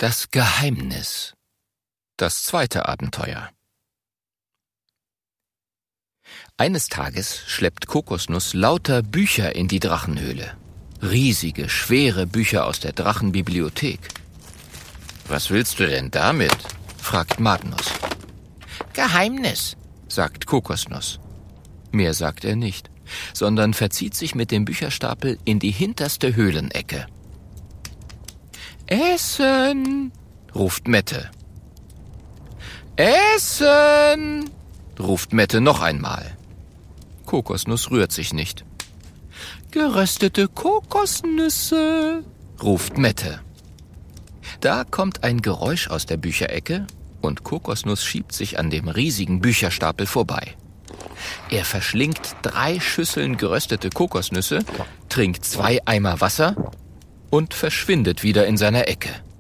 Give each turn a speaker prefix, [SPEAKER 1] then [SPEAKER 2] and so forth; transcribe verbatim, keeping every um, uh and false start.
[SPEAKER 1] Das Geheimnis. Das zweite Abenteuer. Eines Tages schleppt Kokosnuss lauter Bücher in die Drachenhöhle. Riesige, schwere Bücher aus der Drachenbibliothek. »Was willst du denn damit?« fragt Magnus. »Geheimnis«, sagt Kokosnuss. Mehr sagt er nicht, sondern verzieht sich mit dem Bücherstapel in die hinterste Höhlenecke. »Essen«, ruft Mette. »Essen«, ruft Mette noch einmal. Kokosnuss rührt sich nicht. »Geröstete Kokosnüsse«, ruft Mette. Da kommt ein Geräusch aus der Bücherecke und Kokosnuss schiebt sich an dem riesigen Bücherstapel vorbei. Er verschlingt drei Schüsseln geröstete Kokosnüsse, trinkt zwei Eimer Wasser und verschwindet wieder in seiner Ecke.